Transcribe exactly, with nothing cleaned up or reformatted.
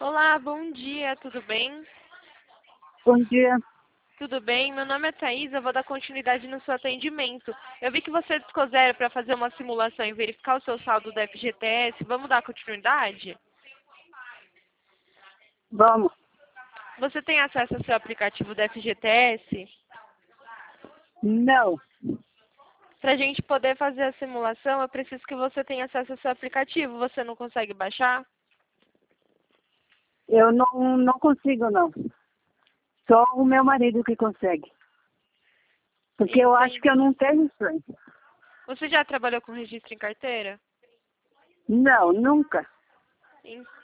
Olá, bom dia, tudo bem? Bom dia. Tudo bem? Meu nome é Thaís, eu vou dar continuidade no seu atendimento. Eu vi que você discou zero para fazer uma simulação e verificar o seu saldo do F G T S. Vamos dar continuidade? Vamos. Você tem acesso ao seu aplicativo do F G T S? Não, Para a gente poder fazer a simulação, eu preciso que você tenha acesso ao seu aplicativo. Você não consegue baixar? eu não, não consigo, não. Só o meu marido que consegue. Porque eu acho Entendi. que eu não tenho sonho. Você já trabalhou com registro em carteira? Não, nunca.